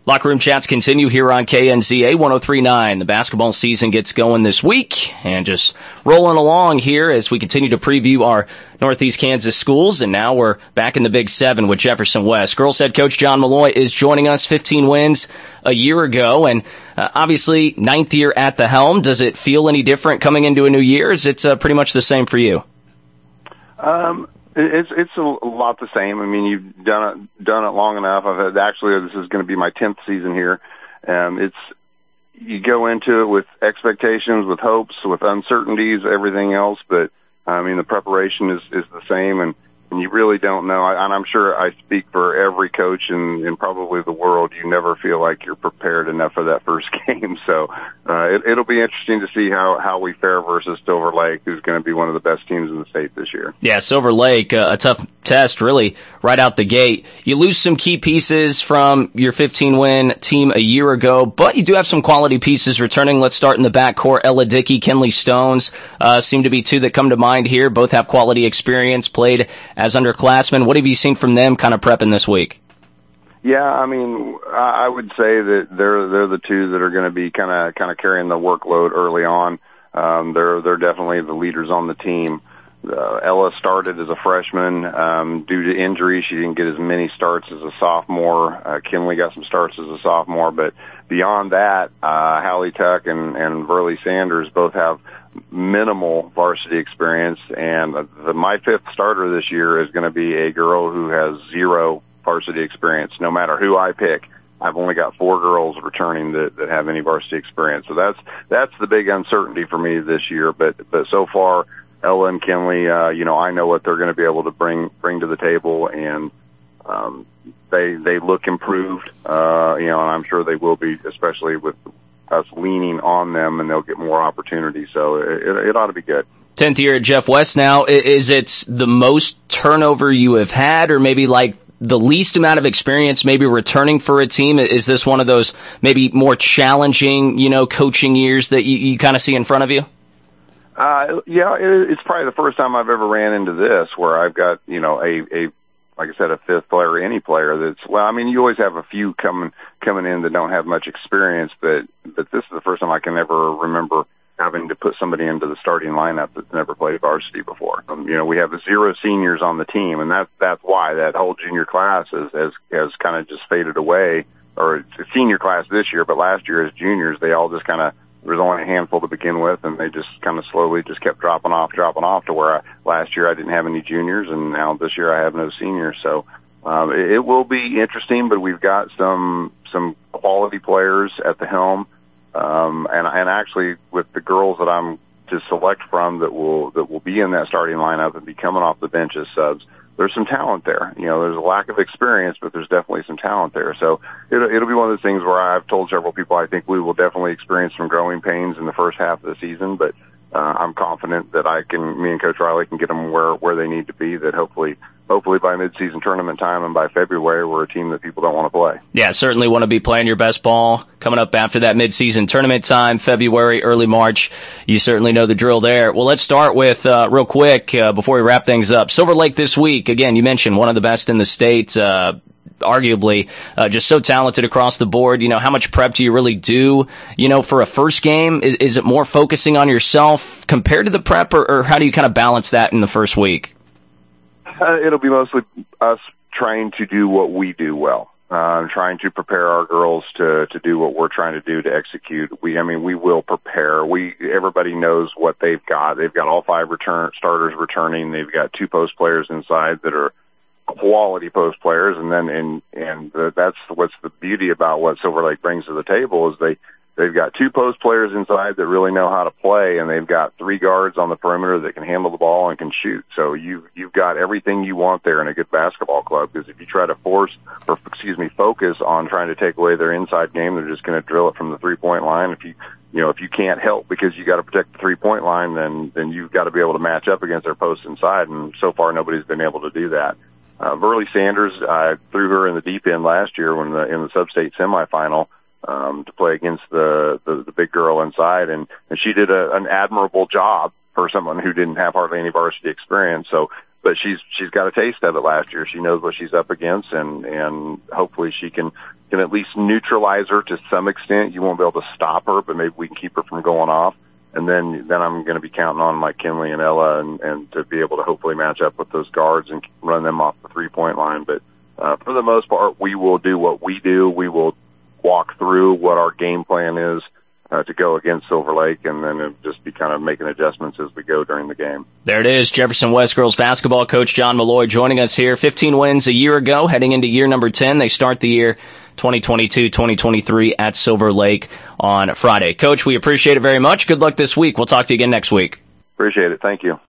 Locker Room Chats continue here on KNZA 103.9. The basketball season gets going this week, and just rolling along here as we continue to preview our Northeast Kansas schools, and now we're back in the Big Seven with Jefferson West. Girls head coach John Malloy is joining us, 15 wins a year ago, and obviously ninth year at the helm. Does it feel any different coming into a new year? Is it pretty much the same for you? It's a lot the same. I mean, you've done it long enough. This is going to be my 10th season here. You go into it with expectations, with hopes, with uncertainties, everything else. But I mean, the preparation is the same, and you really don't know. And I'm sure I speak for every coach in probably the world. You never feel like you're prepared enough for that first game. So it'll be interesting to see how we fare versus Silver Lake, who's going to be one of the best teams in the state this year. Yeah, Silver Lake, a tough test, really, right out the gate. You lose some key pieces from your 15-win team a year ago, but you do have some quality pieces returning. Let's start in the backcourt. Ella Dickey, Kinley Stones seem to be two that come to mind here. Both have quality experience, played as underclassmen. What have you seen from them kind of prepping this week? Yeah, I mean, I would say that they're the two that are going to be kind of carrying the workload early on. They're definitely the leaders on the team. Ella started as a freshman. Due to injury, she didn't get as many starts as a sophomore. Kinley got some starts as a sophomore, but beyond that, Hallie Tuck and Verly Sanders both have minimal varsity experience, and my fifth starter this year is going to be a girl who has zero varsity experience. No matter who I pick, I've only got 4 girls returning that have any varsity experience. So that's the big uncertainty for me this year. But so far, Ella and Kinley, I know what they're going to be able to bring to the table, and they look improved. And I'm sure they will be, especially with us leaning on them, and they'll get more opportunities. So it ought to be good. 10th year at Jeff West now. Is it the most turnover you have had, or maybe like the least amount of experience maybe returning for a team? Is this one of those maybe more challenging, coaching years that you kind of see in front of you? Yeah, it's probably the first time I've ever ran into this where I've got, like I said, a fifth player, any player you always have a few coming in that don't have much experience, but this is the first time I can ever remember having to put somebody into the starting lineup that's never played varsity before. We have 0 seniors on the team, and that's why that whole junior class has kind of just faded away, or it's a senior class this year, but last year as juniors, they all just kind of, there was only a handful to begin with, and they just kind of slowly just kept dropping off to where last year I didn't have any juniors, and now this year I have no seniors. So it will be interesting, but we've got some quality players at the helm. And actually with the girls that I'm to select from that will be in that starting lineup and be coming off the bench as subs, there's some talent there. There's a lack of experience, but there's definitely some talent there. So it'll be one of those things where I've told several people I think we will definitely experience some growing pains in the first half of the season, but I'm confident that me and Coach Riley can get them where they need to be, that hopefully by mid-season tournament time and by February, we're a team that people don't want to play. Yeah, certainly want to be playing your best ball coming up after that mid-season tournament time, February, early March. You certainly know the drill there. Well, let's start with, real quick, before we wrap things up, Silver Lake this week. Again, you mentioned one of the best in the state, arguably, just so talented across the board. How much prep do you really do, for a first game? Is it more focusing on yourself compared to the prep, or how do you kind of balance that in the first week? It'll be mostly us trying to do what we do well, trying to prepare our girls to do what we're trying to do to execute. We will prepare. Everybody knows what they've got. They've got all 5 starters returning. They've got 2 post players inside that are quality post players, and that's what's the beauty about what Silver Lake brings to the table is they've got 2 post players inside that really know how to play, and they've got 3 guards on the perimeter that can handle the ball and can shoot. So you've got everything you want there in a good basketball club, because if you try to focus on trying to take away their inside game, they're just going to drill it from the 3-point line. If you can't help because you got to protect the 3-point line, then you've got to be able to match up against their posts inside, and so far nobody's been able to do that. Verly Sanders, I threw her in the deep end last year in the sub-state semifinal to play against the big girl inside, and she did an admirable job for someone who didn't have hardly any varsity experience. So, but she's got a taste of it last year. She knows what she's up against, and hopefully she can can at least neutralize her to some extent. You won't be able to stop her, but maybe we can keep her from going off. And then I'm going to be counting on like Kinley and Ella and to be able to hopefully match up with those guards and run them off the 3-point line. But for the most part, we will do what we do. We will walk through what our game plan is to go against Silver Lake, and then it'll just be kind of making adjustments as we go during the game. There it is, Jefferson West girls basketball coach John Malloy joining us here. 15 wins a year ago, heading into year number 10. They start the year 2022-2023 at Silver Lake on Friday. Coach, we appreciate it very much. Good luck this week. We'll talk to you again next week. Appreciate it. Thank you.